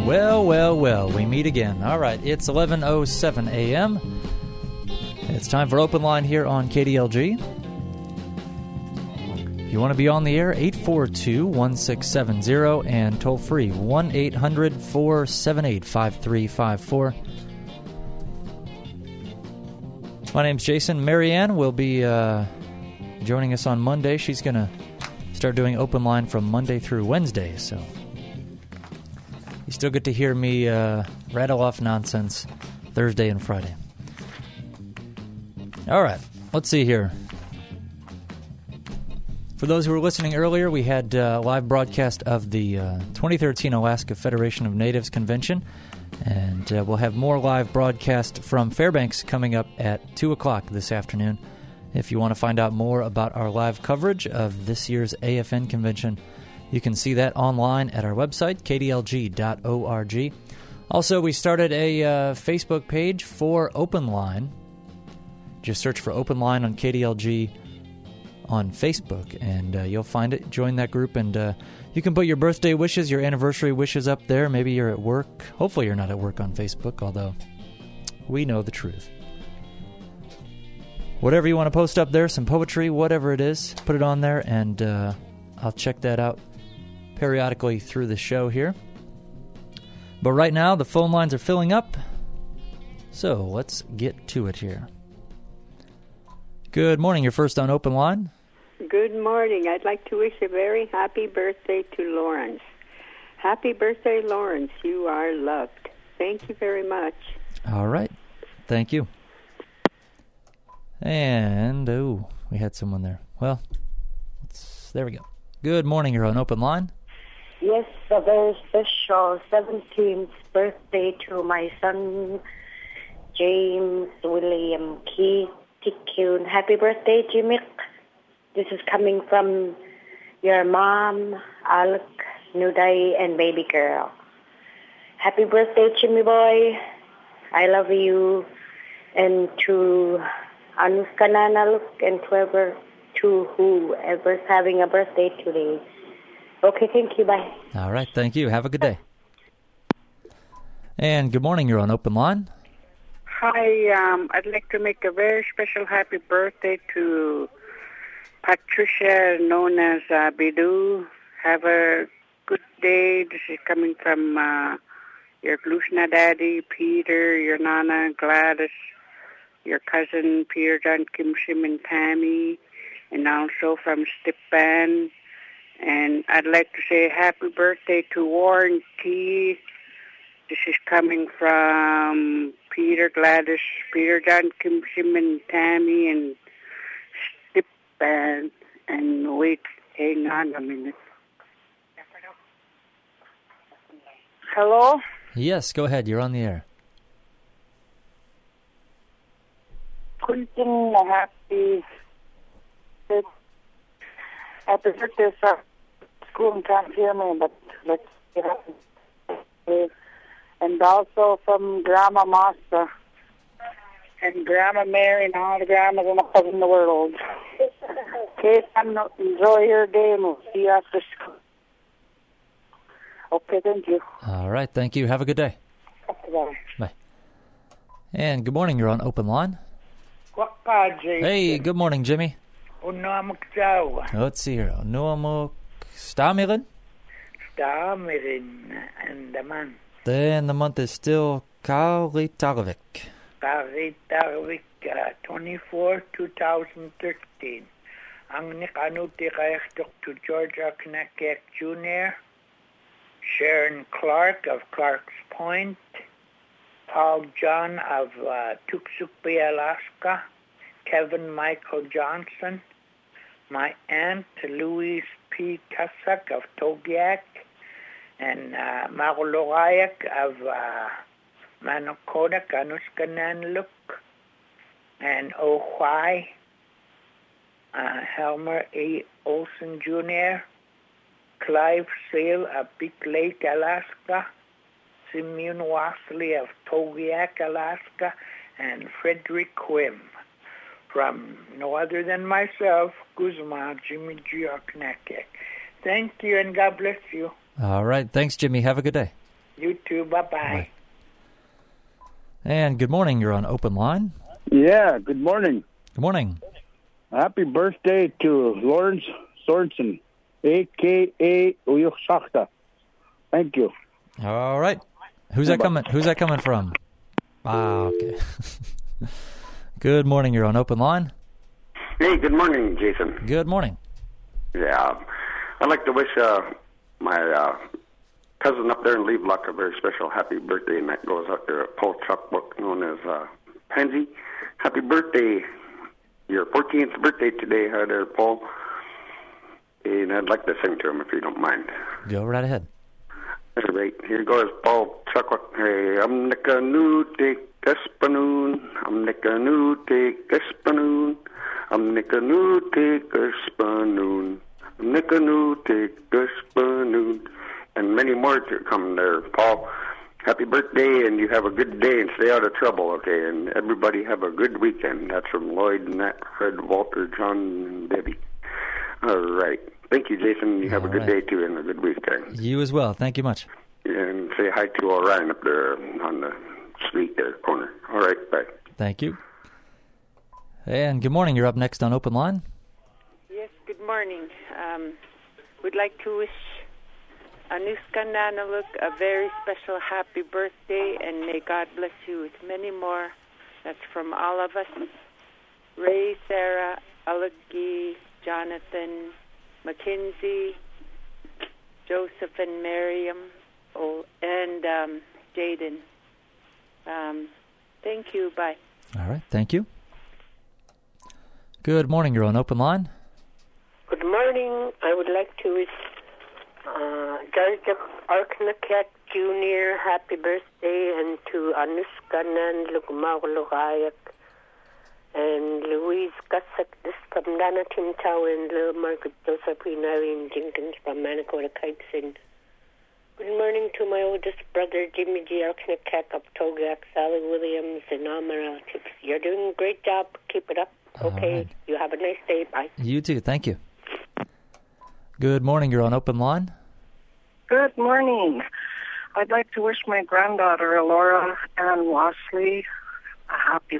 Well, we meet again. All right, it's 11:07 a.m. It's time for Open Line here on KDLG. If you want to be on the air, 842-1670 and toll free 1-800-478-5354. My name's Jason. Marianne will be joining us on Monday. She's going to start doing Open Line from Monday through Wednesday, so you still get to hear me rattle off nonsense Thursday and Friday. All right, let's see here. For those who were listening earlier, we had a live broadcast of the 2013 Alaska Federation of Natives Convention, and we'll have more live broadcast from Fairbanks coming up at 2 o'clock this afternoon. If you want to find out more about our live coverage of this year's AFN convention, you can see that online at our website, kdlg.org. Also, we started a Facebook page for Open Line. Just search for Open Line on KDLG on Facebook, and you'll find it. Join that group, and you can put your birthday wishes, your anniversary wishes up there. Maybe you're at work. Hopefully you're not at work on Facebook, although we know the truth. Whatever you want to post up there, some poetry, whatever it is, put it on there, and I'll check that out periodically through the show here. But right now, the phone lines are filling up, so let's get to it here. Good morning. You're first on Open Line. Good morning. I'd like to wish a very happy birthday to Lawrence. Happy birthday, Lawrence. You are loved. Thank you very much. All right. Thank you. And, we had someone there. Well, there we go. Good morning. You're on Open Line. Yes, a very special 17th birthday to my son, James William Keith Tikkun. Happy birthday, Jimmy. This is coming from your mom, Alec, Nuday, and baby girl. Happy birthday, Jimmy boy. I love you. And to Anuska Nanaluk and to whoever's having a birthday today. Okay, thank you. Bye. All right, thank you. Have a good day. And good morning. You're on Open Line. Hi, I'd like to make a very special happy birthday to Patricia, known as Bidu. Have a good day. This is coming from your Glushna daddy, Peter, your Nana, Gladys, your cousin, Peter, John, Kim, Shim, and Tammy, and also from Stipan. And I'd like to say happy birthday to Warren T. This is coming from Peter, Gladys, Peter, John, Kim, Shim, and Tammy, and Stipan. And wait, hang on a minute. Hello? Yes, go ahead. You're on the air. Kunting happy birthday, sir. School can't hear me, but let's get up. And also from Grandma Master and Grandma Mary and all the grandmas in the world. Okay, enjoy your day and we'll see you after school. Okay, thank you. All right, thank you. Have a good day. Bye. Bye. And good morning. You're on Open Line. Jason. Hey, good morning, Jimmy. Let's see here. Nuamuk Stamirin? Stamirin, and the month. Then the month is still Kalitarvik. Kalitarvik, 24, 2013. Ang nikanuti kayaktok to George Aknakek Jr., Sharon Clark of Clark's Point, Paul John of Tuxupi, Alaska, Kevin Michael Johnson, my aunt Louise P. Tussack of Togiak, and Marolorayak of Manakodak, Anuskananluk, and Ojai, Helmer A. Olson Jr., Clive Sale of Big Lake, Alaska, Simeon Wasley of Togiak, Alaska, and Frederick Quim. From no other than myself, Guzma, Jimmy Giornake. Thank you, and God bless you. All right. Thanks, Jimmy. Have a good day. You too. you. Bye-bye. Bye. And good morning. You're on Open Line. Yeah, good morning. Good morning. Happy birthday to Lawrence Sorensen, a.k.a. Uyuksakta. Thank you. All right. Who's that coming from? Okay. Good morning. You're on Open Line. Hey, good morning, Jason. Good morning. Yeah, I'd like to wish my cousin up there in Leave Luck a very special happy birthday, and that goes out to Paul Chuckbook, known as Pansy. Happy birthday. Your 14th birthday today, hi there, Paul. And I'd like to sing to him if you don't mind. Go right ahead. All right, here goes Paul Chuckbook. Hey, I'm Nickanoo, Espanoon. I'm Nickanoo, Espanoon. I'm Nickanoo, Espanoon. I'm Nickanoo, Espanoon. And many more to come there, Paul. Happy birthday, and you have a good day, and stay out of trouble, okay? And everybody have a good weekend. That's from Lloyd, Nat, Fred, Walter, John, and Debbie. All right. Thank you, Jason. You have a good day, too, and a good weekend. You as well. Thank you much. And say hi to Orion up there on the street there, corner. All right, bye. Thank you. And good morning. You're up next on Open Line. Yes, good morning. We'd like to wish Anuska Nanaluk a very special happy birthday, and may God bless you with many more. That's from all of us. Ray, Sarah, Alagi, Jonathan, Mackenzie, Joseph and Miriam, and Jaden. Thank you. Bye. All right. Thank you. Good morning. You're on Open Line. Good morning. I would like to wish George Arknakat Jr. happy birthday, and to Anuska Nanaluk Maulayak and Louise Gussack, this from Dana Timtow and Little Margaret Josephine Irene Jenkins from Manakota Kitesin. Good morning to my oldest brother, Jimmy G. Arknakat of Togak, Sally Williams, and all my relatives. You're doing a great job. Keep it up. Okay. Right. You have a nice day. Bye. You too. Thank you. Good morning. You're on Open Line. Good morning. I'd like to wish my granddaughter, Elora Ann Wasley, a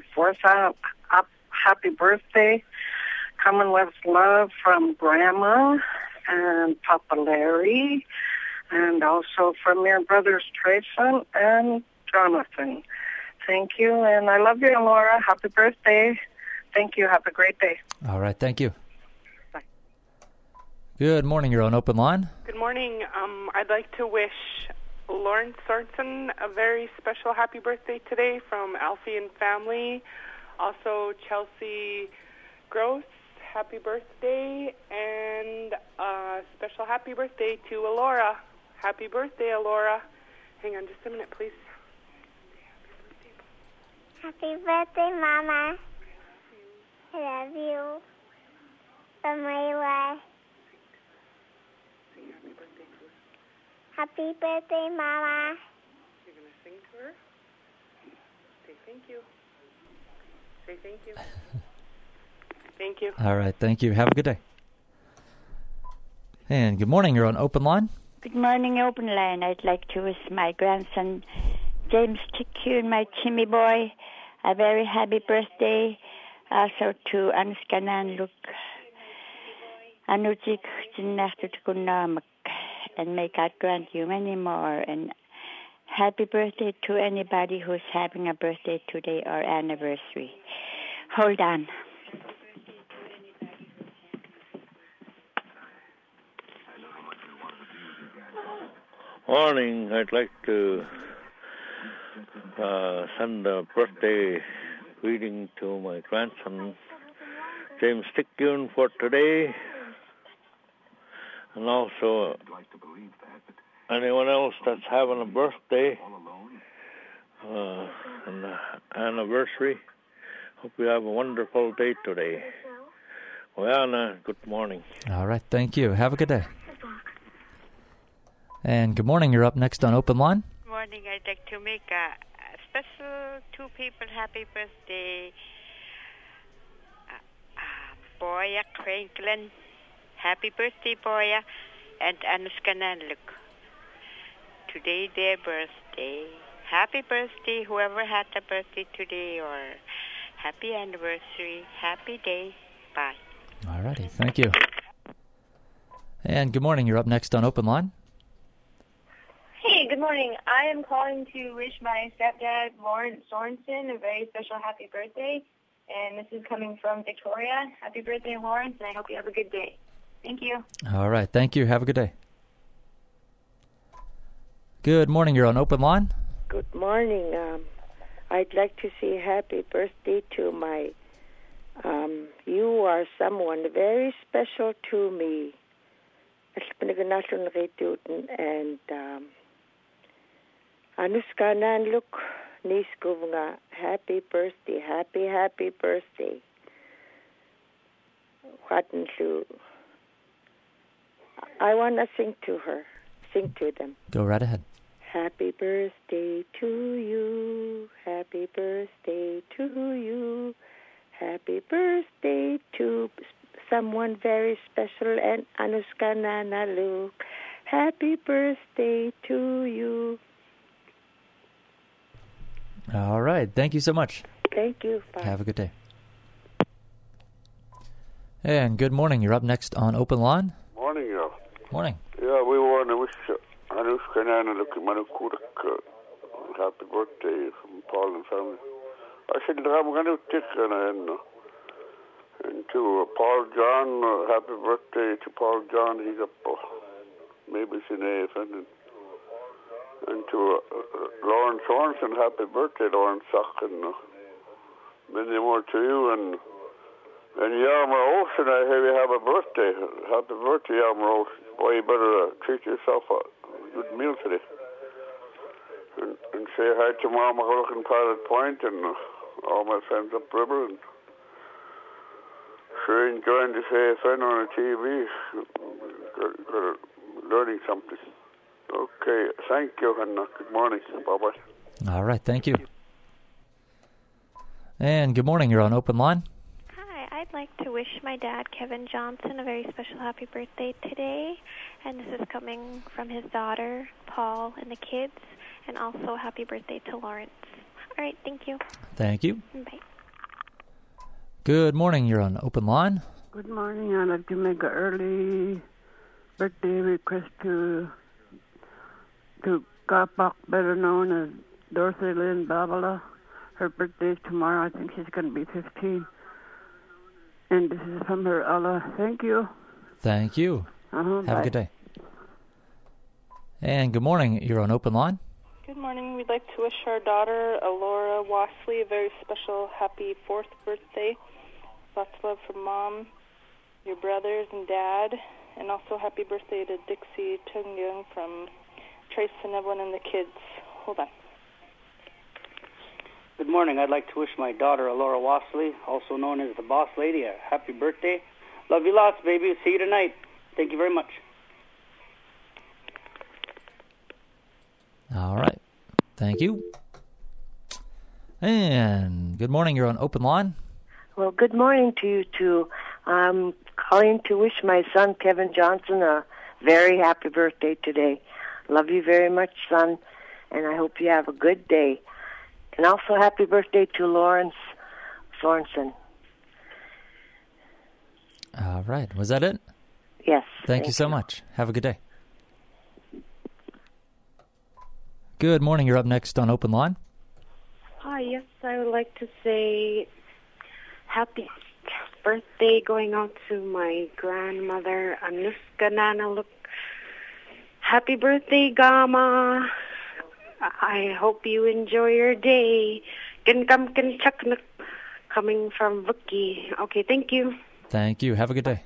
happy birthday. Commonwealth love from Grandma and Papa Larry, and also from your brothers, Trayson and Jonathan. Thank you, and I love you, Elora. Happy birthday. Thank you. Have a great day. All right. Thank you. Bye. Good morning. You're on Open Line. Good morning. I'd like to wish Lawrence Sorensen a very special happy birthday today from Alfie and family. Also, Chelsea Gross, happy birthday. And a special happy birthday to Elora. Happy birthday, Elora. Hang on just a minute, please. Happy birthday, Mama. I love you. From my wife. Happy birthday, Mama. You're going to sing to her? Say thank you. Say thank you. Thank you. All right. Thank you. Have a good day. And good morning. You're on Open Line. Good morning, Open Line. I'd like to wish my grandson, James Tickune, my Jimmy boy, a very happy birthday. Also to Anuska Nanaluk, Anujik Jinachtukunamak, and may God grant you many more. And happy birthday to anybody who's having a birthday today or anniversary. Hold on. Morning. I'd like to send a birthday greeting to my grandson, James Tickune, for today. And also anyone else that's having a birthday and anniversary. Hope you have a wonderful day today. Well, good morning. All right. Thank you. Have a good day. And good morning. You're up next on Open Line. Good morning. I'd like to make a special two people happy birthday. Boya Franklin. Happy birthday, Boya. And Anuska Nanaluk. today their birthday. Happy birthday, whoever had a birthday today, or happy anniversary, happy day. Bye. All righty. Thank you. And good morning. You're up next on Open Line. Hey, good morning. I am calling to wish my stepdad, Lawrence Sorensen, a very special happy birthday. And this is coming from Victoria. Happy birthday, Lawrence, and I hope you have a good day. Thank you. All right. Thank you. Have a good day. Good morning. You're on Open Line. Good morning. I'd like to say happy birthday to my, you are someone very special to me. And Anuska Nanluk Niskovnga, happy birthday, happy birthday. I want to sing to her, sing to them. Go right ahead. Happy birthday to you, happy birthday to you, happy birthday to someone very special and Anuska Nanaluk. Happy birthday to you. All right. Thank you so much. Thank you. Bye. Have a good day. And good morning. You're up next on Open Line. Morning, yeah. Morning. Yeah, we want to wish Anuska Nanaluk happy birthday from Paul and family. I said, I'm going to take and to Paul John, happy birthday to Paul John. He's up, maybe it's in AFN. And to Lawrence Sorensen, happy birthday, Lawrence Sock, and many more to you. And Yarmer Olsen, I hear you have a birthday. Happy birthday, Yarmer Olsen. Boy, you better treat yourself a good meal today. And say hi to Mom McCulloch in Pilot Point and all my friends upriver. And sure enjoying this AFN on the TV. Learning something. Okay, thank you, and good morning. Bye-bye. All right, thank you. And good morning. You're on Open Line. Hi, I'd like to wish my dad, Kevin Johnson, a very special happy birthday today. And this is coming from his daughter, Paul, and the kids. And also happy birthday to Lawrence. All right, thank you. Thank you. Bye. Good morning. You're on Open Line. Good morning. I'd like to make an early birthday request to Garpak, better known as Dorothy Lynn Babala. Her birthday is tomorrow. I think she's going to be 15. And this is from her Allah. Thank you. Thank you. Have bye. a good day. And good morning. You're on Open Line. Good morning. We'd like to wish our daughter, Alora Wasley, a very special happy 4th birthday. Lots of love from Mom, your brothers and Dad, and also happy birthday to Dixie Tungyung from Trace and Evelyn and the kids. Hold on. Good morning. I'd like to wish my daughter, Alora Wasley, also known as the Boss Lady, a happy birthday. Love you lots, baby. See you tonight. Thank you very much. All right. Thank you. And good morning. You're on Open Line. Well, good morning to you two. I'm calling to wish my son, Kevin Johnson, a very happy birthday today. Love you very much, son, and I hope you have a good day. And also happy birthday to Lawrence Sorensen. All right. Was that it? Yes. Thank you so much. Have a good day. Good morning. You're up next on Open Line. Hi, yes, I would like to say happy birthday going out to my grandmother, Anuska Nanaluk. Happy birthday, Gama. I hope you enjoy your day. Coming from Vicky. Okay, thank you. Thank you. Have a good day.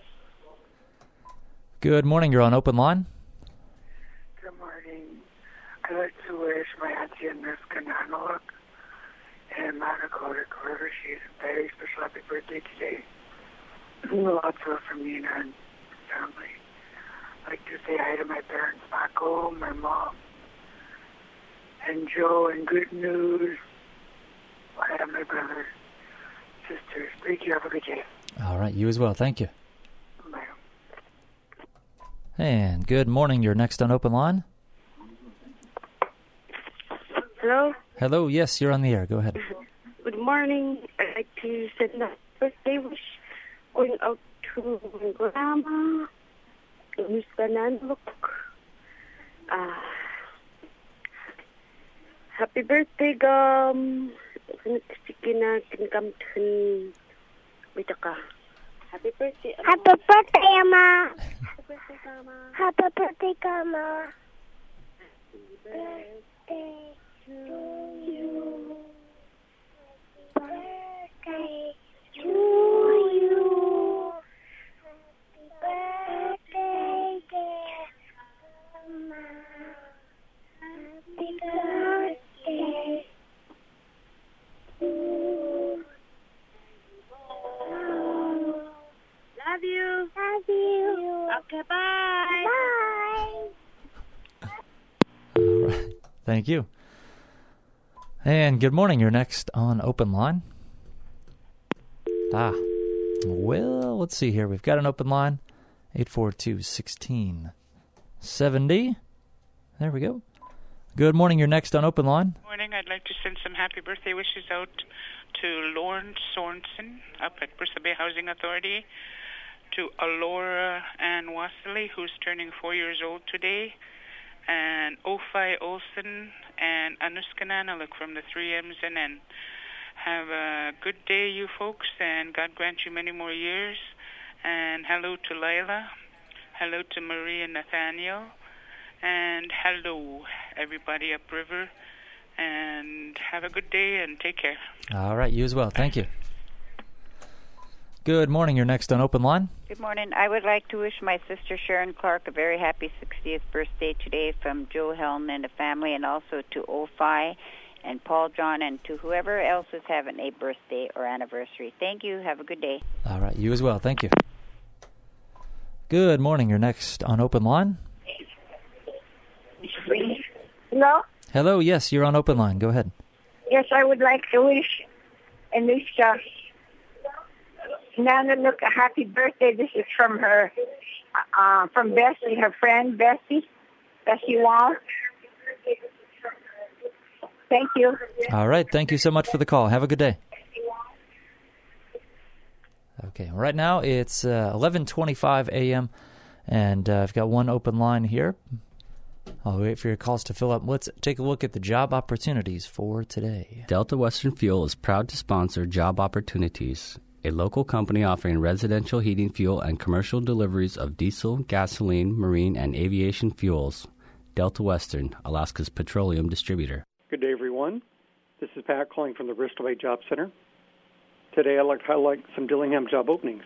Good morning. You're on Open Line. Good morning. I'd like to wish my auntie Anuska Nanaluk and Manakota Carter. She's a very special happy birthday today. Lots of love from me and her family. I'd like to say hi to my parents back home, my mom, and Joe, and good news. I have my brother, sisters. Thank you. Have a good day. All right. You as well. Thank you. Bye. And good morning. You're next on Open Line. Hello? Hello, yes, you're on the air. Go ahead. Good morning. I'd like to send a birthday wish going out to my grandma, Miss Nanaluk. Happy birthday, Gum. Happy birthday, Ama. Happy birthday, Ama. Happy birthday, Ama. Birthday to you. Birthday to you. Happy birthday, dear Ama. Happy birthday to you. Love you. Love you. Okay, bye. Bye. All right. Thank you. And good morning. You're next on Open Line. Well, let's see here. We've got an open line. 842-1670. There we go. Good morning. You're next on Open Line. Morning. I'd like to send some happy birthday wishes out to Lawrence Sorensen up at Bristol Bay Housing Authority, to Alora Ann Wasley, who's turning 4 years old today, and Ophai Olsen and Anuska Nanaluk from the 3M's. Have a good day, you folks, and God grant you many more years. And hello to Lila. Hello to Marie and Nathaniel. And hello, everybody upriver. And have a good day and take care. All right, you as well. Thank you. Good morning. You're next on Open Line. Good morning. I would like to wish my sister Sharon Clark a very happy 60th birthday today from Joe Helm and the family, and also to Ophi and Paul John, and to whoever else is having a birthday or anniversary. Thank you. Have a good day. All right, you as well. Thank you. Good morning. You're next on Open Line. Hello? Hello, yes, you're on Open Line. Go ahead. Yes, I would like to wish Anuska Nanaluk a happy birthday. This is from her, from Bessie, her friend Bessie Wall. Thank you. All right, thank you so much for the call. Have a good day. Okay, right now it's 11:25 a.m., and I've got one open line here. I'll wait for your calls to fill up. Let's take a look at the job opportunities for today. Delta Western Fuel is proud to sponsor Job Opportunities, a local company offering residential heating fuel and commercial deliveries of diesel, gasoline, marine, and aviation fuels. Delta Western, Alaska's petroleum distributor. Good day, everyone. This is Pat calling from the Bristol Bay Job Center. Today I'd like to highlight some Dillingham job openings.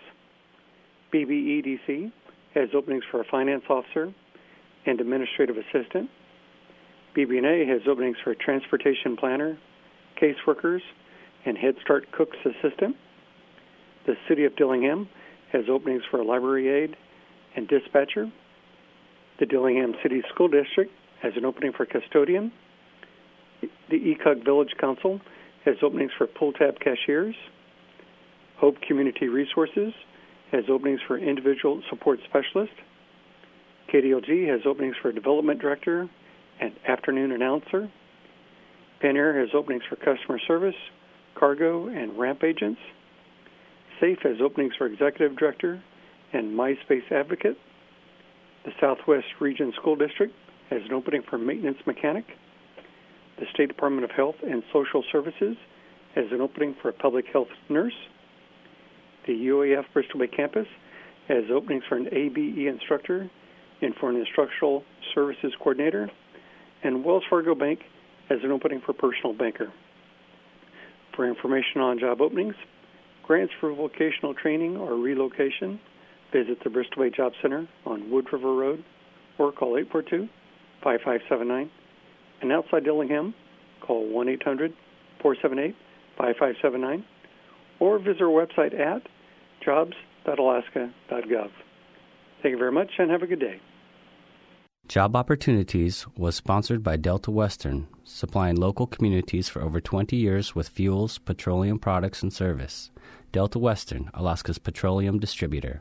BBEDC has openings for a finance officer and administrative assistant. BB&A has openings for a transportation planner, caseworkers, and Head Start cook's assistant. The City of Dillingham has openings for a library aide and dispatcher. The Dillingham City School District has an opening for custodian. The ECUG Village Council has openings for pull tab cashiers. Hope Community Resources has openings for individual support specialist. KDLG has openings for development director and afternoon announcer. Panair has openings for customer service, cargo, and ramp agents. SAFE has openings for executive director and MySpace advocate. The Southwest Region School District has an opening for maintenance mechanic. The State Department of Health and Social Services has an opening for a public health nurse. The UAF Bristol Bay campus has openings for an ABE instructor and for an instructional services coordinator. And Wells Fargo Bank has an opening for personal banker. For information on job openings, grants for vocational training or relocation, visit the Bristol Bay Job Center on Wood River Road or call 842-5579. And outside Dillingham, call 1-800-478-5579 or visit our website at jobs.alaska.gov. Thank you very much and have a good day. Job Opportunities was sponsored by Delta Western, supplying local communities for over 20 years with fuels, petroleum products, and service. Delta Western, Alaska's petroleum distributor.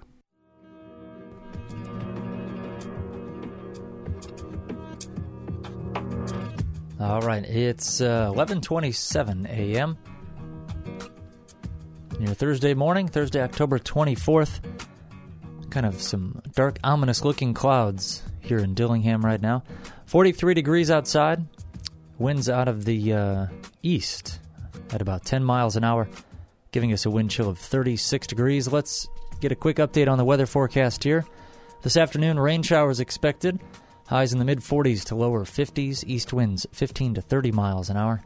All right, it's 11:27 a.m. Your Thursday morning, Thursday, October 24th. Kind of some dark, ominous-looking clouds here in Dillingham right now. 43 degrees outside. Winds out of the east at about 10 miles an hour, giving us a wind chill of 36 degrees. Let's get a quick update on the weather forecast here. This afternoon, rain showers expected. Highs in the mid-40s to lower 50s. East winds 15 to 30 miles an hour.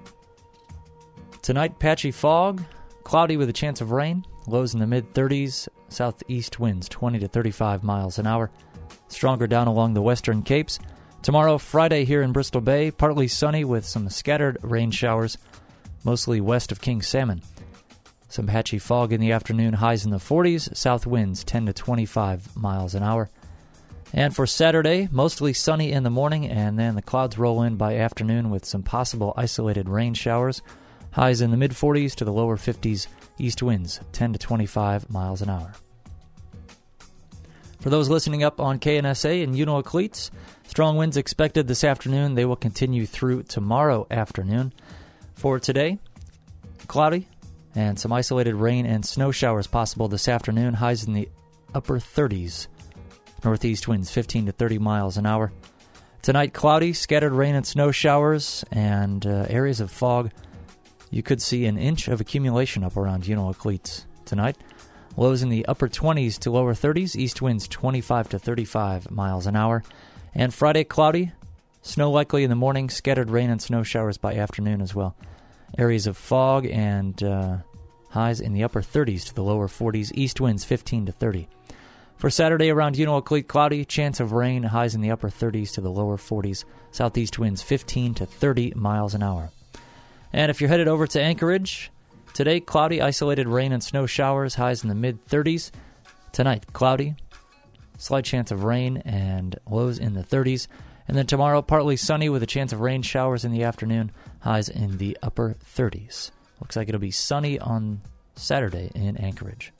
Tonight, patchy fog. Cloudy with a chance of rain. Lows in the mid-30s. Southeast winds 20 to 35 miles an hour. Stronger down along the western Capes. Tomorrow, Friday here in Bristol Bay. Partly sunny with some scattered rain showers. Mostly west of King Salmon. Some patchy fog in the afternoon. Highs in the 40s. South winds 10 to 25 miles an hour. And for Saturday, mostly sunny in the morning. And then the clouds roll in by afternoon with some possible isolated rain showers. Highs in the mid-40s to the lower 50s, east winds 10 to 25 miles an hour. For those listening up on KNSA in Unalakleets, strong winds expected this afternoon. They will continue through tomorrow afternoon. For today, cloudy and some isolated rain and snow showers possible this afternoon. Highs in the upper 30s. Northeast winds 15 to 30 miles an hour. Tonight, cloudy, scattered rain and snow showers, and areas of fog. You could see an inch of accumulation up around Unalakleets tonight. Lows in the upper 20s to lower 30s. East winds 25 to 35 miles an hour. And Friday, cloudy. Snow likely in the morning. Scattered rain and snow showers by afternoon as well. Areas of fog and highs in the upper 30s to the lower 40s. East winds 15 to 30. For Saturday, around Unalakleet, cloudy. Chance of rain. Highs in the upper 30s to the lower 40s. Southeast winds 15 to 30 miles an hour. And if you're headed over to Anchorage, today, cloudy, isolated rain and snow showers, highs in the mid-30s. Tonight, cloudy, slight chance of rain and lows in the 30s. And then tomorrow, partly sunny with a chance of rain showers in the afternoon, highs in the upper 30s. Looks like it'll be sunny on Saturday in Anchorage.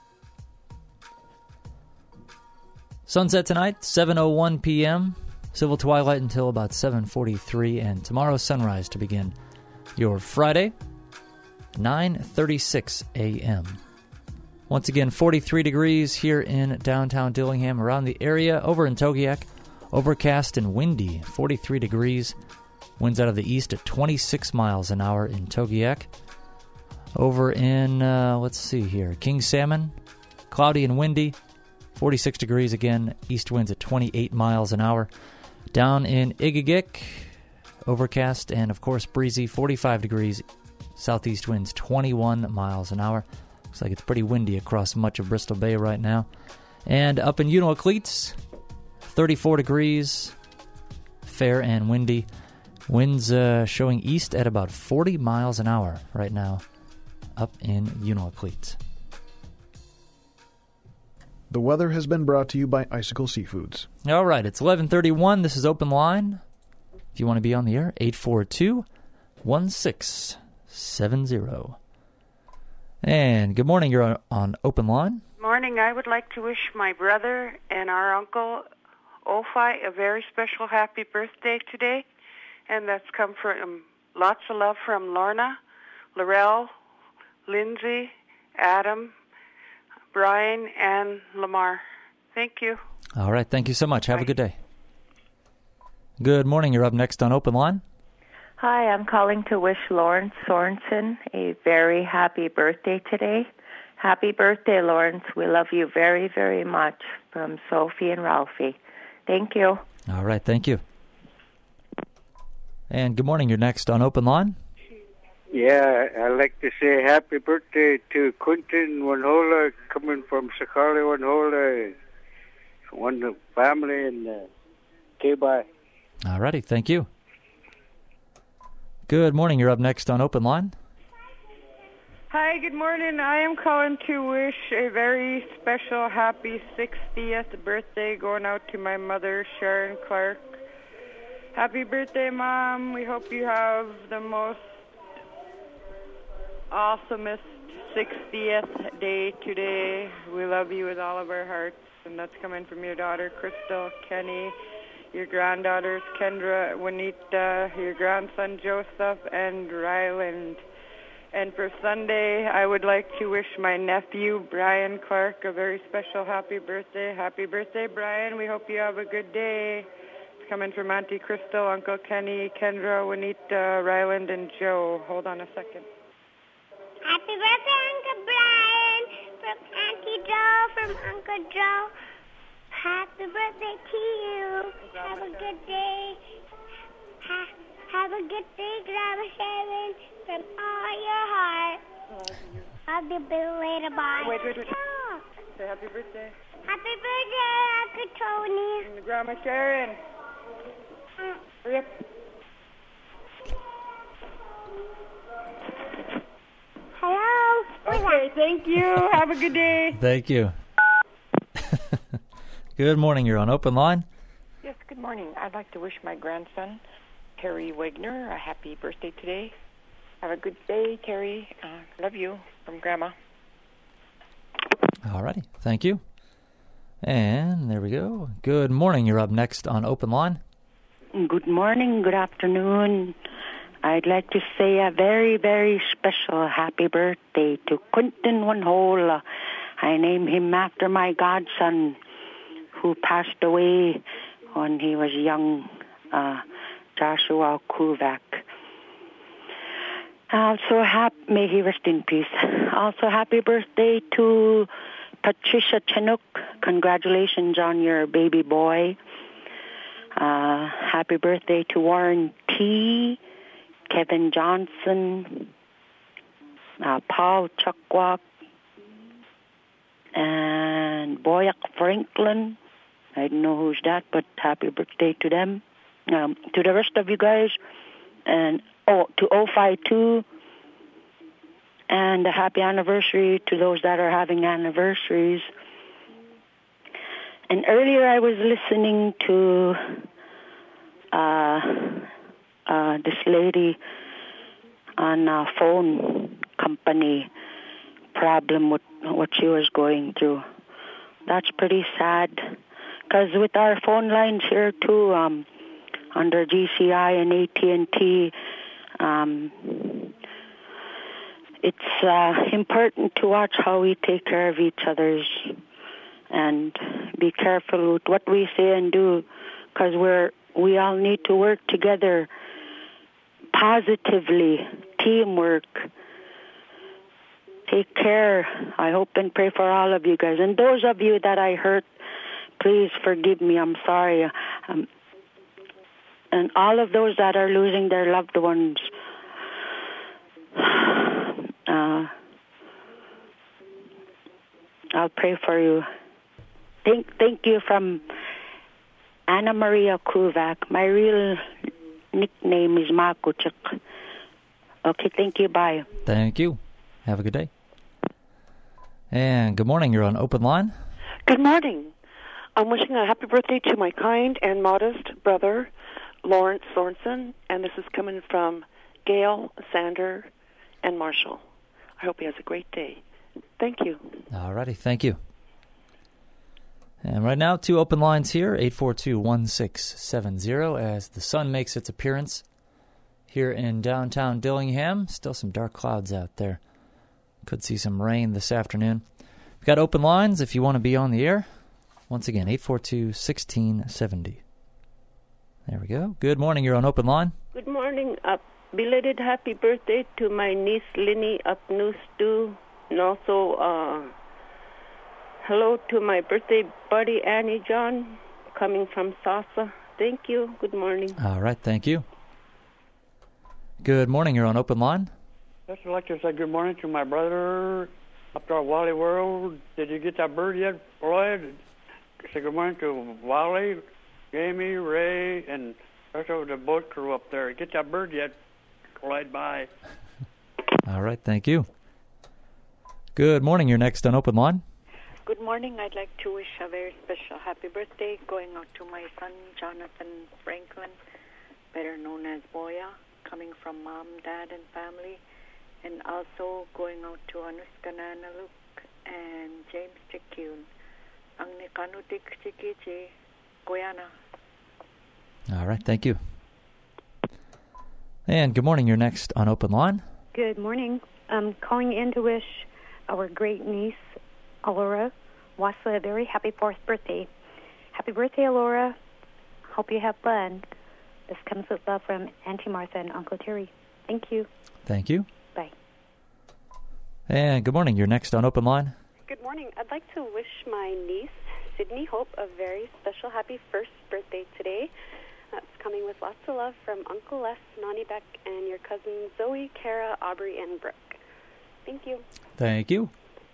Sunset tonight, 7:01 p.m. Civil twilight until about 7:43, and tomorrow's sunrise to begin your Friday, 9:36 a.m. Once again, 43 degrees here in downtown Dillingham, around the area. Over in Togiak, overcast and windy, 43 degrees. Winds out of the east at 26 miles an hour in Togiak. Over in, let's see here, King Salmon, cloudy and windy, 46 degrees again. East winds at 28 miles an hour. Down in Igigik, overcast and, of course, breezy, 45 degrees. Southeast winds 21 miles an hour. Looks like it's pretty windy across much of Bristol Bay right now. And up in Unalakleets, 34 degrees, fair and windy. Winds showing east at about 40 miles an hour right now up in Unalakleets. The weather has been brought to you by Icicle Seafoods. All right, it's 11:31. This is Open Line. If you want to be on the air, 842-1670. And good morning, you're on Open Line. Morning, I would like to wish my brother and our uncle, Ophi, a very special happy birthday today. And that's come from lots of love from Lorna, Laurel, Lindsay, Adam, Brian, and Lamar. Thank you. All right, thank you so much. Have a good day. Good morning. You're up next on Open Line. Hi, I'm calling to wish Lawrence Sorensen a very happy birthday today. Happy birthday, Lawrence. We love you very, very much. From Sophie and Ralphie. Thank you. All right, thank you. And good morning. You're next on Open Line. Yeah, I'd like to say happy birthday to Quentin Wanhola, coming from Sakali Wanhola. One family and K-Bye. All righty, thank you. Good morning. You're up next on Open Line. Hi, good morning. I am calling to wish a very special happy 60th birthday going out to my mother, Sharon Clark. Happy birthday, Mom. We hope you have the most awesomest 60th day today. We love you with all of our hearts. And that's coming from your daughter, Crystal, Kenny, your granddaughters Kendra, Juanita, your grandson Joseph, and Ryland. And for Sunday, I would like to wish my nephew Brian Clark a very special happy birthday. Happy birthday, Brian. We hope you have a good day. It's coming from Auntie Crystal, Uncle Kenny, Kendra, Juanita, Ryland, and Joe. Hold on a second. Happy birthday, Uncle Brian, from Auntie Joe, from Uncle Joe. Happy birthday to you. Have a good day. Have a good day, Grandma Sharon, from all your heart. I'll be later. Bye. Wait. Say happy birthday. Happy birthday, Uncle Tony. And Grandma Sharon. Hurry up. Hello. Okay, thank you. Have a good day. Thank you. Good morning. You're on Open Line. Yes, good morning. I'd like to wish my grandson, Terry Wagner, a happy birthday today. Have a good day, Terry. Love you from Grandma. All righty. Thank you. And there we go. Good morning. You're up next on Open Line. Good morning. Good afternoon. I'd like to say a very, very special happy birthday to Quentin Wanhola. I named him after my godson who passed away when he was young, Joshua Kuvak. Also, may he rest in peace. Also, happy birthday to Patricia Chinook. Congratulations on your baby boy. Happy birthday to Warren T., Kevin Johnson, Paul Chukwak, and Boyak Franklin. I don't know who's that, but happy birthday to them. To the rest of you guys, and to 052, and a happy anniversary to those that are having anniversaries. And earlier I was listening to this lady on a phone company problem with what she was going through. That's pretty sad, because with our phone lines here too, under GCI and AT&T, it's important to watch how we take care of each other's and be careful with what we say and do, because we all need to work together positively, teamwork. Take care. I hope and pray for all of you guys. And those of you that I hurt, please forgive me. I'm sorry. And all of those that are losing their loved ones, I'll pray for you. Thank you from Anna Maria Kuvak. My real nickname is Makuchik. Okay, thank you. Bye. Thank you. Have a good day. And good morning. You're on Open Line. Good morning. I'm wishing a happy birthday to my kind and modest brother, Lawrence Sorensen, and this is coming from Gail, Sander, and Marshall. I hope he has a great day. Thank you. All righty. Thank you. And right now, 2 open lines here, 842-1670, as the sun makes its appearance here in downtown Dillingham. Still some dark clouds out there. Could see some rain this afternoon. We've got open lines if you want to be on the air. Once again, 842-1670. There we go. Good morning. You're on Open Line. Good morning. Belated happy birthday to my niece Linny up New Stew. And also, hello to my birthday buddy Annie John coming from Sasa. Thank you. Good morning. All right. Thank you. Good morning. You're on Open Line. I'd like to say good morning to my brother up there at Wally World. Did you get that bird yet, Floyd? Say good morning to Wally, Jamie, Ray, and the rest of the boat crew up there. Get that bird yet, Floyd? Bye. All right. Thank you. Good morning. You're next on Open Line. Good morning. I'd like to wish a very special happy birthday going out to my son, Jonathan Franklin, better known as Boya, coming from Mom, Dad, and family, and also going out to Anuska Nanaluk and James Chikun. Ang nikanutik chikichi, Guyana. All right, thank you. And good morning. You're next on Open Line. Good morning. I'm calling in to wish our great niece, Alora Wasla, a very happy 4th birthday. Happy birthday, Alora. Hope you have fun. This comes with love from Auntie Martha and Uncle Terry. Thank you. Thank you. Bye. And good morning. You're next on Open Line. Good morning. I'd like to wish my niece, Sydney Hope, a very special happy 1st birthday today. That's coming with lots of love from Uncle Les, Nani Beck, and your cousins Zoe, Kara, Aubrey, and Brooke. Thank you. Thank you.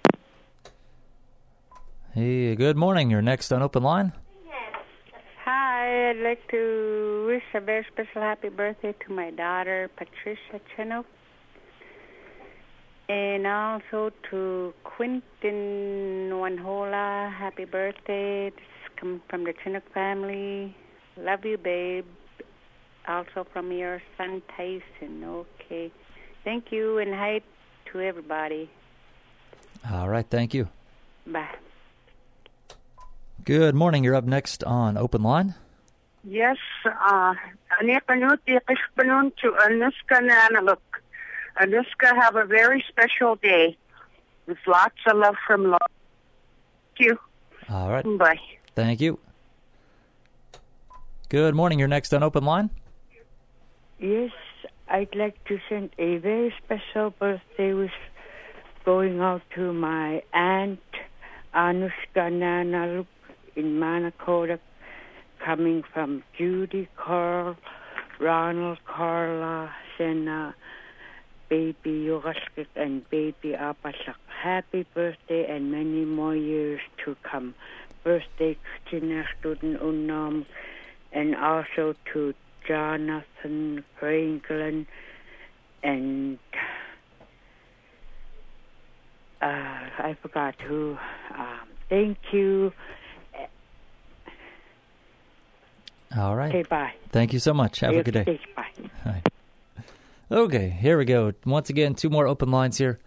Hey, good morning. You're next on Open Line. Hi, I'd like to wish a very special happy birthday to my daughter, Patricia Chenook, and also to Quentin Wanhola. Happy birthday. This comes from the Chenook family. Love you, babe. Also from your son, Tyson. Okay. Thank you, and hi to everybody. All right, thank you. Bye. Good morning. You're up next on Open Line. Yes, to Anuska Nanaluk. Anuska, have a very special day with lots of love from Lord. Thank you. All right. Bye. Thank you. Good morning. You're next on Open Line. Yes, I'd like to send a very special birthday wish going out to my aunt, Anuska Nanaluk in Manakota, coming from Judy, Carl, Ronald, Carla, Senna, baby Yogaskik, and baby Apasak. Happy birthday and many more years to come. Birthday, Christina Student Unam, and also to Jonathan Franklin and I forgot who. Thank you. All right. Okay, bye. Thank you so much. Have a good day. Bye. Hi. Okay, here we go. Once again, 2 more open lines here.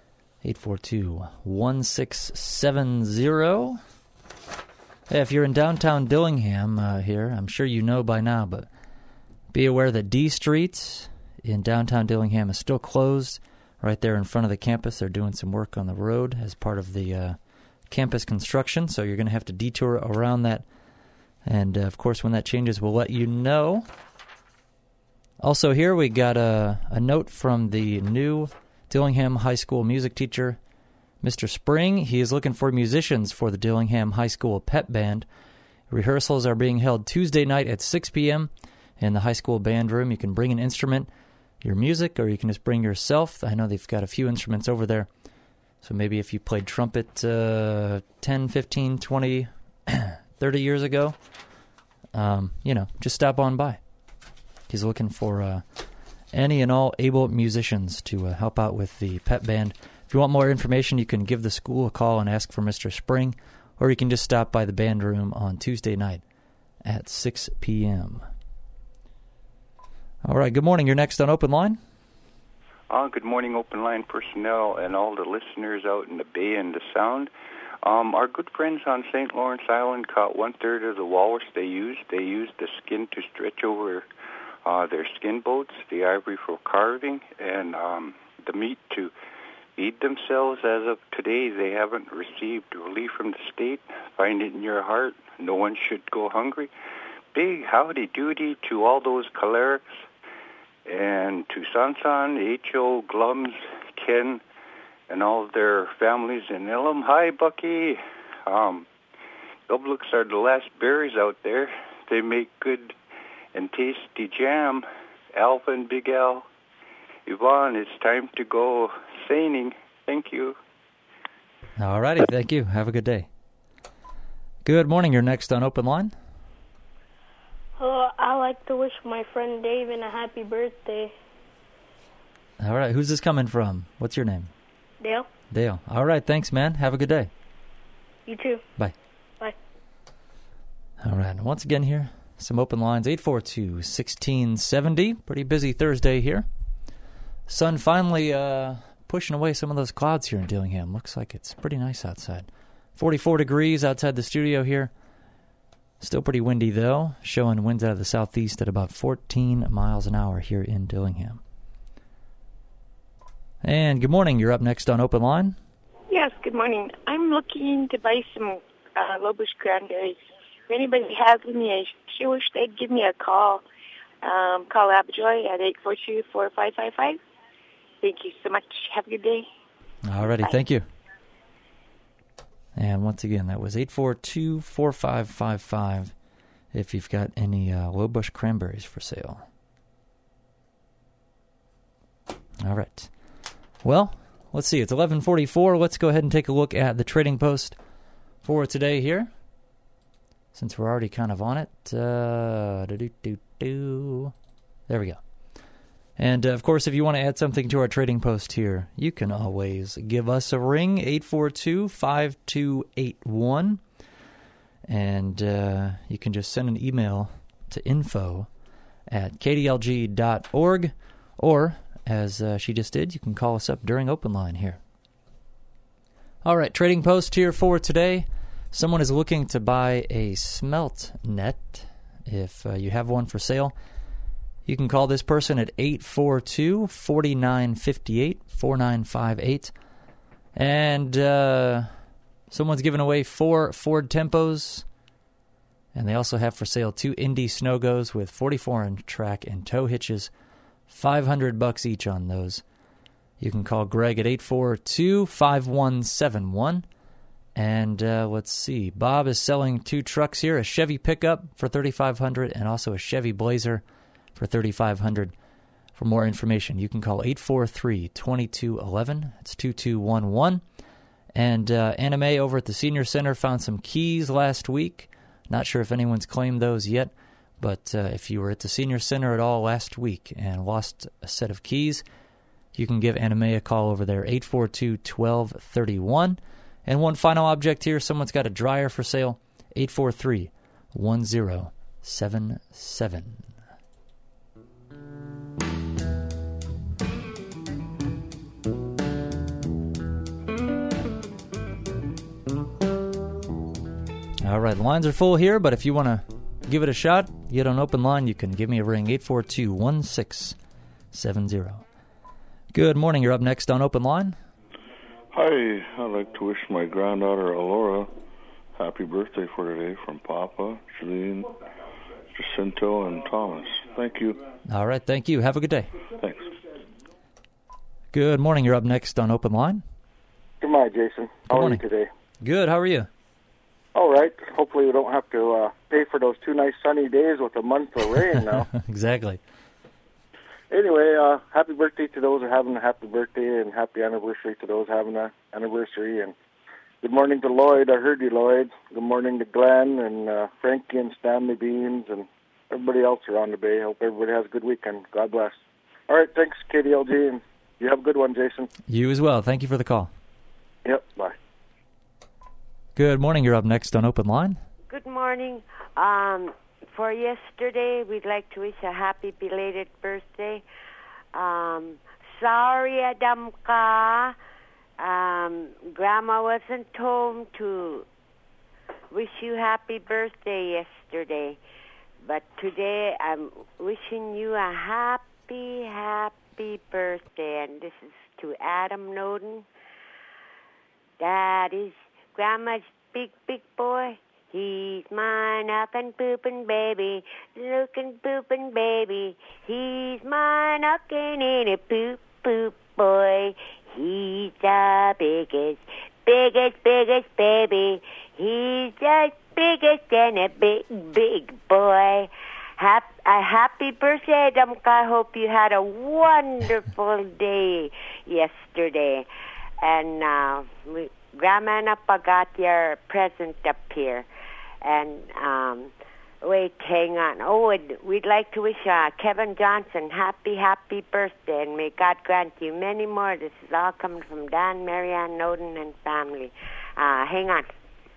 842-1670. Hey, if you're in downtown Dillingham here, I'm sure you know by now, but be aware that D Street in downtown Dillingham is still closed right there in front of the campus. They're doing some work on the road as part of the campus construction, so you're going to have to detour around that. And, of course, when that changes, we'll let you know. Also here we got a note from the new Dillingham High School music teacher, Mr. Spring. He is looking for musicians for the Dillingham High School pep band. Rehearsals are being held Tuesday night at 6 p.m. in the high school band room. You can bring an instrument, your music, or you can just bring yourself. I know they've got a few instruments over there. So maybe if you played trumpet 10, 15, 20, 30 years ago, just stop on by. He's looking for any and all able musicians to help out with the pep band. If you want more information, you can give the school a call and ask for Mr. Spring, or you can just stop by the band room on Tuesday night at 6 p.m. All right, good morning. You're next on Open Line. Good morning, Open Line personnel and all the listeners out in the Bay and the Sound. Our good friends on St. Lawrence Island caught 1/3 of the walrus they used. They used the skin to stretch over their skin boats, the ivory for carving, and the meat to feed themselves. As of today, they haven't received relief from the state. Find it in your heart. No one should go hungry. Big howdy doody to all those cholerics, and to Sansan, H.O., Glums, Ken, and all of their families in Elam. Hi, Bucky. Doublets are the last berries out there. They make good and tasty jam. Alpha and Big Al. Yvonne, it's time to go seining. Thank you. All righty, thank you. Have a good day. Good morning. You're next on Open Line. Hello, I'd like to wish my friend David a happy birthday. All right, who's this coming from? What's your name? Dale. Dale. All right, thanks, man. Have a good day. You too. Bye. Bye. All right, once again here, some open lines, 842-1670. Pretty busy Thursday here. Sun finally pushing away some of those clouds here in Dillingham. Looks like it's pretty nice outside. 44 degrees outside the studio here. Still pretty windy, though, showing winds out of the southeast at about 14 miles an hour here in Dillingham. And good morning. You're up next on Open Line. Yes, good morning. I'm looking to buy some Lobush cranberries. If anybody has any, I sure wish they'd give me a call. Call Abijoy at 842-4555. Thank you so much. Have a good day. All righty. Bye. Thank you. And once again, that was 842-4555 if you've got any Lobush cranberries for sale. All right. Well, let's see. It's 11:44. Let's go ahead and take a look at the trading post for today here, since we're already kind of on it. There we go. And, of course, if you want to add something to our trading post here, you can always give us a ring, 842-5281. And you can just send an email to info@kdlg.org. Or, as she just did, you can call us up during Open Line here. All right, trading post here for today. Someone is looking to buy a smelt net. If you have one for sale, you can call this person at 842-4958, 4958. And someone's giving away 4 Ford Tempos. And they also have for sale 2 Indy Snow-Goes with 44-inch track and tow hitches. $500 each on those. You can call Greg at 842-5171. And let's see. Bob is selling 2 trucks here, a Chevy pickup for $3,500 and also a Chevy Blazer for $3,500. For more information, you can call 843-2211. It's 2211. And Anna Mae over at the Senior Center found some keys last week. Not sure if anyone's claimed those yet, but if you were at the Senior Center at all last week and lost a set of keys, you can give Anna Mae a call over there, 842-1231. And one final object here, someone's got a dryer for sale, 843-1077. All right, the lines are full here, but if you want to give it a shot, get on Open Line, you can give me a ring, 842-1670. Good morning, you're up next on Open Line. Hi, I'd like to wish my granddaughter Alora happy birthday for today from Papa, Jeline, Jacinto, and Thomas. Thank you. All right, thank you. Have a good day. Thanks. Good morning, you're up next on Open Line. Good morning, Jason. How are you today? Good, how are you? All right. Hopefully we don't have to pay for those 2 nice sunny days with a month of rain now. Exactly. Anyway, happy birthday to those who are having a happy birthday, and happy anniversary to those having an anniversary. And good morning to Lloyd. I heard you, Lloyd. Good morning to Glenn and Frankie and Stanley Beans and everybody else around the Bay. Hope everybody has a good weekend. God bless. All right, thanks, KDLG, and you have a good one, Jason. You as well. Thank you for the call. Yep, bye. Good morning. You're up next on Open Line. Good morning. For yesterday, we'd like to wish a happy belated birthday. Sorry, Adamka. Grandma wasn't home to wish you happy birthday yesterday. But today, I'm wishing you a happy, happy birthday. And this is to Adam Noden. That is Grandma's big, big boy. He's mine up and poopin' baby, lookin' poopin' baby. He's mine up-kin' in a poop, poop boy. He's the biggest, biggest, biggest baby. He's the biggest and a big, big boy. A happy birthday, Adamka. I hope you had a wonderful day yesterday. And Grandma and Appa got your present up here. And wait, hang on. Oh, and we'd like to wish Kevin Johnson happy, happy birthday, and may God grant you many more. This is all coming from Dan, Marianne, Noden, and family. Hang on.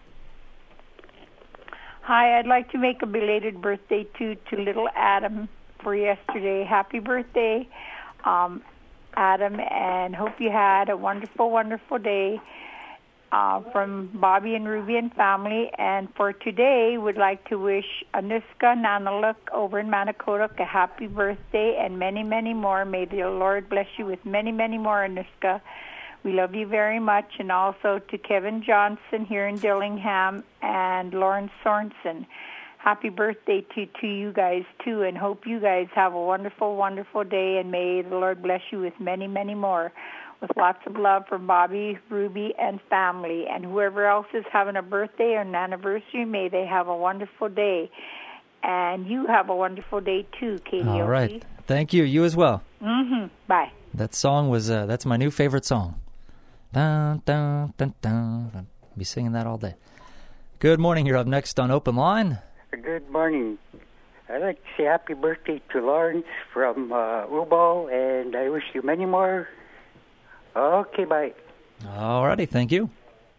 Hi, I'd like to make a belated birthday to little Adam for yesterday. Happy birthday, Adam, and hope you had a wonderful, wonderful day. from Bobby and Ruby and family. And for today, would like to wish Anuska Nanaluk over in Manicotuck a happy birthday and many, many more. May the Lord bless you with many, many more, Anuska. We love you very much. And also to Kevin Johnson here in Dillingham and Lawrence Sorensen. Happy birthday to you guys, too, and hope you guys have a wonderful, wonderful day, and may the Lord bless you with many, many more. With lots of love from Bobby, Ruby, and family. And whoever else is having a birthday or an anniversary, may they have a wonderful day. And you have a wonderful day, too, Katie. All right. Thank you. You as well. Mm-hmm. Bye. That song was, that's my new favorite song. Dun, dun, dun, dun, dun. I'll be singing that all day. Good morning. You're up next on Open Line. Good morning. I'd like to say happy birthday to Lawrence from Ubo, and I wish you many more. Okay, bye. All righty, thank you.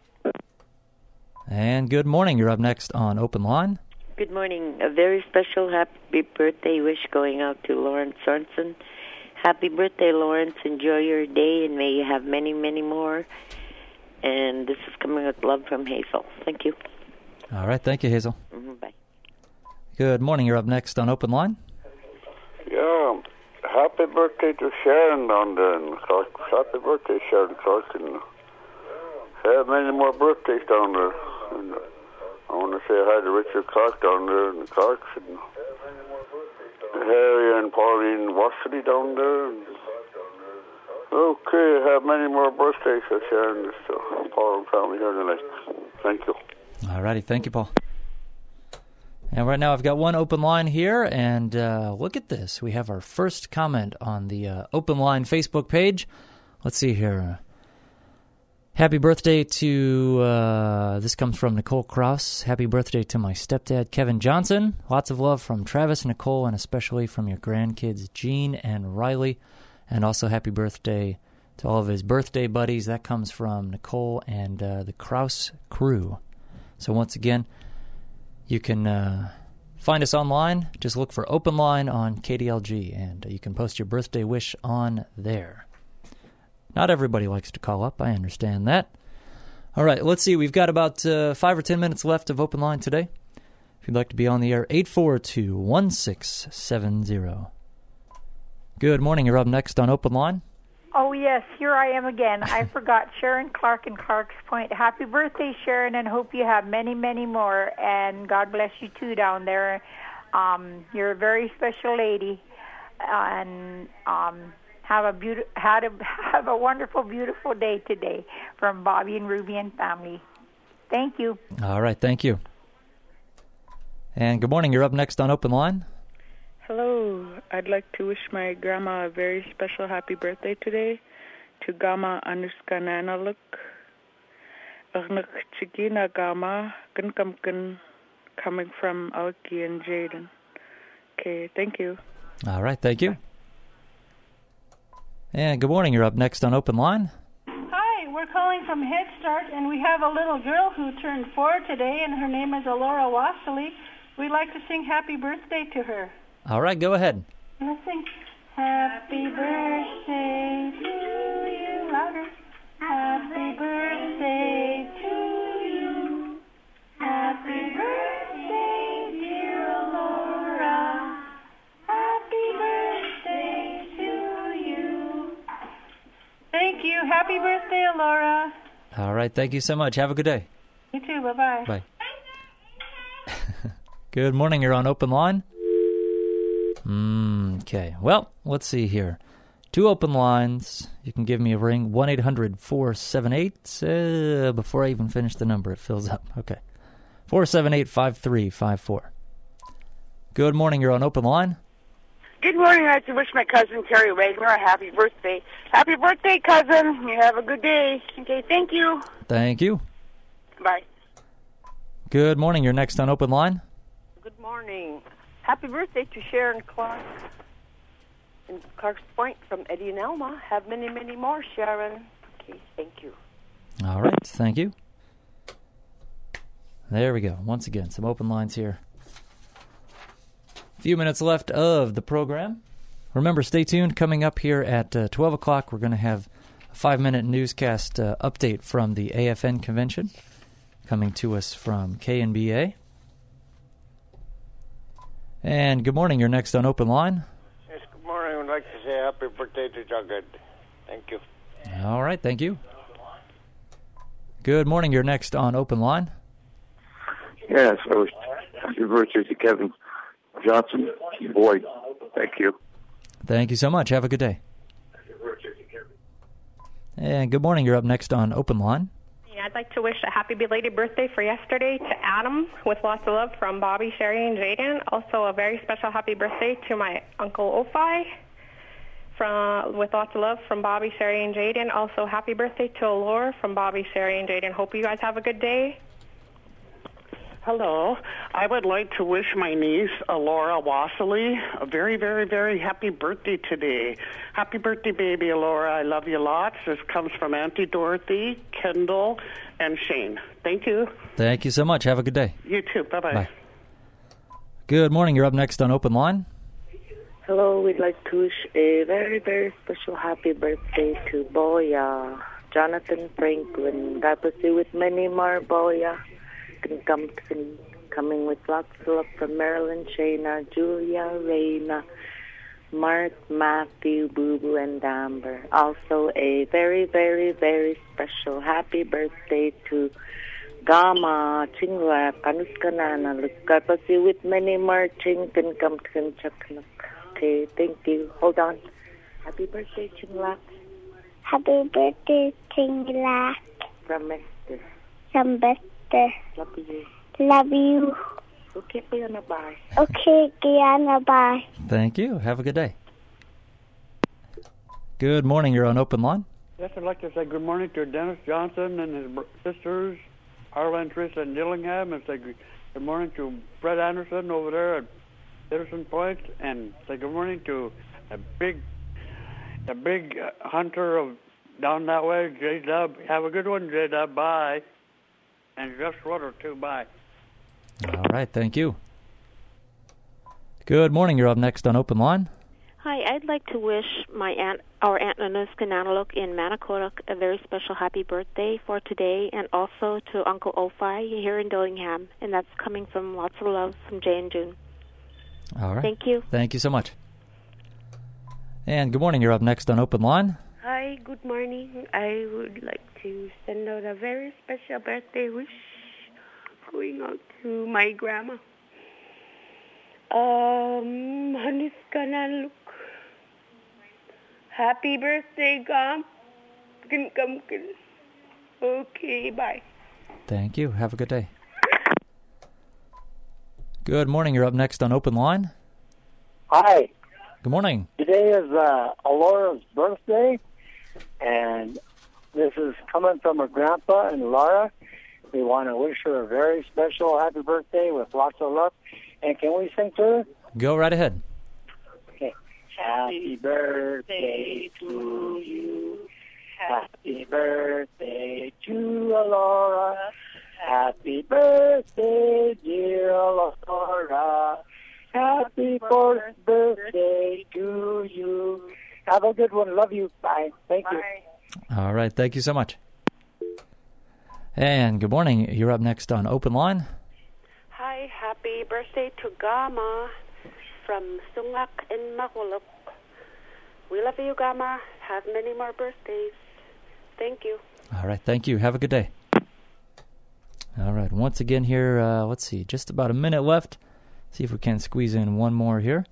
And good morning. You're up next on Open Line. Good morning. A very special happy birthday wish going out to Lawrence Sorensen. Happy birthday, Lawrence. Enjoy your day, and may you have many, many more. And this is coming with love from Hazel. Thank you. All right, thank you, Hazel. Bye. Good morning. You're up next on Open Line. Yeah, happy birthday to Sharon down there in Clark. Happy birthday, Sharon Clark. And have many more birthdays down there. And I want to say hi to Richard Clark down there in the Clarks. And Harry and Pauline Wassily down there. And okay, have many more birthdays for Sharon and Paul and family here tonight. Thank you. All righty, thank you, Paul. And right now I've got one open line here, and look at this. We have our first comment on the Open Line Facebook page. Let's see here. Happy birthday to, this comes from Nicole Krause. Happy birthday to my stepdad, Kevin Johnson. Lots of love from Travis and Nicole, and especially from your grandkids, Jean and Riley. And also happy birthday to all of his birthday buddies. That comes from Nicole and the Krause crew. So once again, you can find us online. Just look for Open Line on KDLG, and you can post your birthday wish on there. Not everybody likes to call up. I understand that. All right, let's see. We've got about 5 or 10 minutes left of Open Line today. If you'd like to be on the air, 842-1670. Good morning. You're up next on Open Line. Oh, yes, here I am again. I forgot Sharon Clark in Clark's Point. Happy birthday, Sharon, and hope you have many, many more. And God bless you, too, down there. You're a very special lady. And have a wonderful, beautiful day today from Bobby and Ruby and family. Thank you. All right, thank you. And good morning. You're up next on Open Line. Hello. I'd like to wish my grandma a very special happy birthday today. To Gama Anuska Nanaluk. Agnak Chigina Gama Gunkamkin, coming from Aoki and Jaden. Okay, thank you. All right, thank you. And good morning. You're up next on Open Line. Hi, we're calling from Head Start, and we have a little girl who turned 4 today, and her name is Alora Wassily. We'd like to sing happy birthday to her. All right, go ahead. Let's sing happy birthday to you. Louder. Happy birthday to you. Happy birthday, dear Alora. Happy birthday to you. Thank you. Happy birthday, Alora. All right, thank you so much. Have a good day. You too. Bye-bye. Bye. Good morning. You're on Open Line. Okay. Well, let's see here. 2 open lines. You can give me a ring. 1-800-478. Before I even finish the number, it fills up. Okay. 478-5354. Good morning. You're on Open Line. Good morning. I'd like to wish my cousin, Terry Wagner, a happy birthday. Happy birthday, cousin. You have a good day. Okay, thank you. Thank you. Bye. Good morning. You're next on Open Line. Good morning. Happy birthday to Sharon Clark in Clark's Point from Eddie and Elma. Have many, many more, Sharon. Okay, thank you. All right, thank you. There we go. Once again, some open lines here. A few minutes left of the program. Remember, stay tuned. Coming up here at 12 o'clock, we're going to have 5-minute newscast update from the AFN convention, coming to us from KNBA. And good morning. You're next on Open Line. Yes, good morning. I would like to say happy birthday to Jughead. Thank you. All right, thank you. Good morning. You're next on Open Line. Yes, I was happy birthday to Kevin Johnson. Boy, thank you. Thank you so much. Have a good day. And good morning. You're up next on Open Line. Yeah, I'd like to wish a happy belated birthday for yesterday to Adam with lots of love from Bobby, Sherry, and Jaden. Also, a very special happy birthday to my Uncle Ophi with lots of love from Bobby, Sherry, and Jaden. Also, happy birthday to Alora from Bobby, Sherry, and Jaden. Hope you guys have a good day. Hello. I would like to wish my niece, Alora Wasserly, a very, very, very happy birthday today. Happy birthday, baby Alora. I love you lots. This comes from Auntie Dorothy, Kendall, and Shane. Thank you. Thank you so much. Have a good day. You too. Bye-bye. Bye. Good morning. You're up next on Open Line. Hello. We'd like to wish a very, very special happy birthday to Boya, Jonathan Franklin. God bless you with many more, Boya. Coming with lots of love from Marilyn, Shayna, Julia, Raina, Mark, Matthew, Boo Boo, and Amber. Also, a very, very, very special happy birthday to Gama, Chingla, Kanuskanana. God bless you with many more Chington, Kamkin, Chaknak. Okay, thank you. Hold on. Happy birthday, Chingla. Happy birthday, Chingla. From Mr. From Bester. Love you. Love you. Okay, Kiana, bye. Okay, Kiana, bye. Thank you. Have a good day. Good morning. You're on Open Line. Yes, I'd like to say good morning to Dennis Johnson and his sisters, Arla and Teresa in Dillingham, and say good morning to Fred Anderson over there at Citizen Point, and say good morning to the big hunter of down that way, J-Dub. Have a good one, J-Dub. Bye. And Jeff Schroeder, too. Bye. All right. Thank you. Good morning. You're up next on Open Line. Hi. I'd like to wish our Aunt Nanuska Nanaluk in Manicotuck a very special happy birthday for today, and also to Uncle Ophi here in Dillingham. And that's coming from lots of love from Jay and June. All right. Thank you. Thank you so much. And good morning. You're up next on Open Line. Hi, good morning. I would like to send out a very special birthday wish going out to my grandma. Hanuska Nanaluk. Happy birthday, Gam. Okay, bye. Thank you. Have a good day. Good morning. You're up next on Open Line. Hi. Good morning. Today is Alora's birthday, and this is coming from her grandpa and Laura. We want to wish her a very special happy birthday with lots of love. And can we sing to her? Go right ahead. Okay. Happy birthday to you. Happy birthday to Alora. Happy birthday, dear Alora. Happy birthday to you. Have a good one. Love you. Bye. Thank you. All right. Thank you so much. And good morning. You're up next on Open Line. Hi. Happy birthday to Gama from Sungak in Makuluk. We love you, Gama. Have many more birthdays. Thank you. All right. Thank you. Have a good day. All right. Once again here, let's see, just about a minute left. See if we can squeeze in one more here.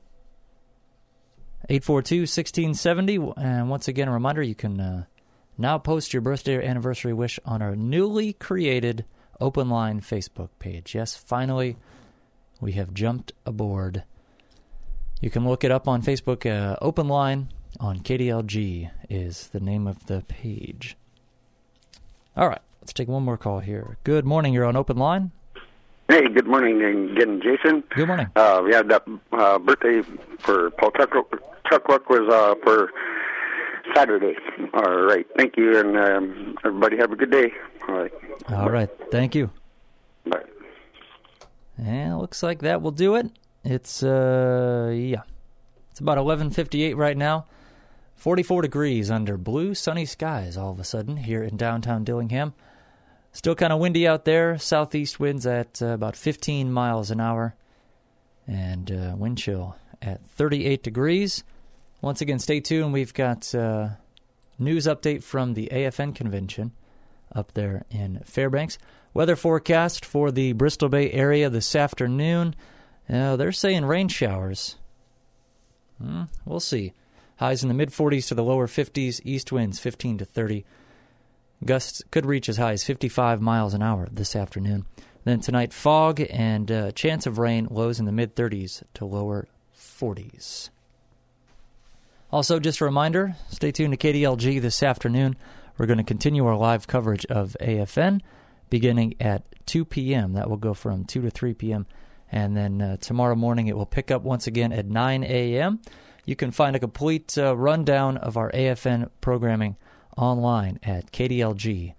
842-1670. And once again, a reminder, you can now post your birthday or anniversary wish on our newly created Open Line Facebook page. Yes, finally, we have jumped aboard. You can look it up on Facebook. Open Line on KDLG is the name of the page. All right, let's take one more call here. Good morning. You're on Open Line. Hey, good morning again, Jason. Good morning. We had that birthday for Paul Chuckluck was for Saturday. All right, thank you, and everybody have a good day. All right. All right, thank you. Bye. And it looks like that will do it. It's, it's about 11:58 right now. 44 degrees under blue, sunny skies all of a sudden here in downtown Dillingham. Still kind of windy out there. Southeast winds at about 15 miles an hour. And wind chill at 38 degrees. Once again, stay tuned. We've got news update from the AFN convention up there in Fairbanks. Weather forecast for the Bristol Bay area this afternoon. They're saying rain showers. We'll see. Highs in the mid-40s to the lower 50s. East winds 15 to 30. Gusts could reach as high as 55 miles an hour this afternoon. Then tonight, fog and chance of rain, lows in the mid-30s to lower 40s. Also, just a reminder, stay tuned to KDLG this afternoon. We're going to continue our live coverage of AFN beginning at 2 p.m. That will go from 2 to 3 p.m. And then tomorrow morning it will pick up once again at 9 a.m. You can find a complete rundown of our AFN programming online at kdlg.org.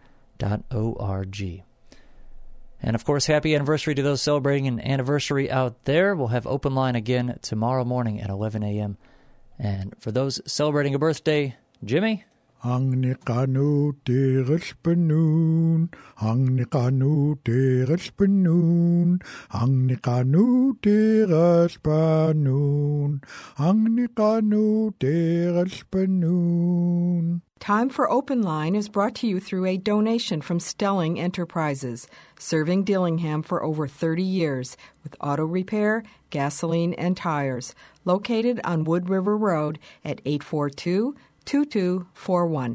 And, of course, happy anniversary to those celebrating an anniversary out there. We'll have open line again tomorrow morning at 11 a.m. And for those celebrating a birthday, Jimmy? Ang nikanu teres penun, ang nikanu teres penun, ang nikanu teres penun, ang nikanu teres penun. Time for Open Line is brought to you through a donation from Stelling Enterprises, serving Dillingham for over 30 years with auto repair, gasoline, and tires, located on Wood River Road at 842-2241.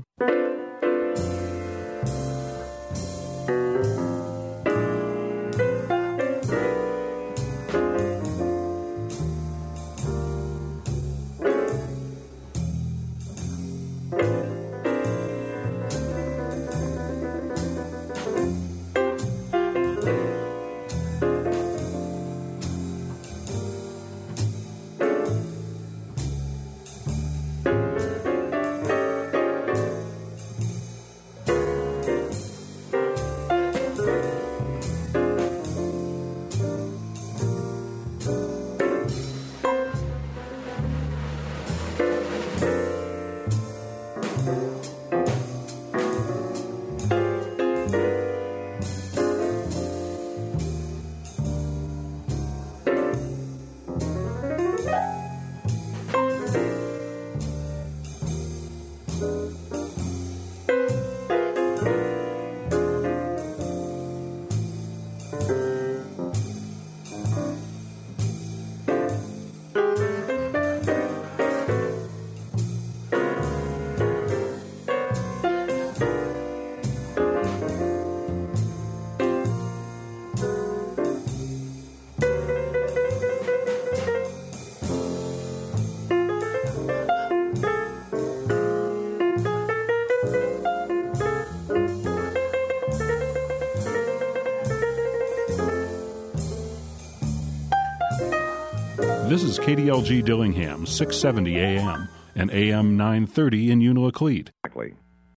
This is KDLG Dillingham, 670 AM and AM 930 in Unalakleet.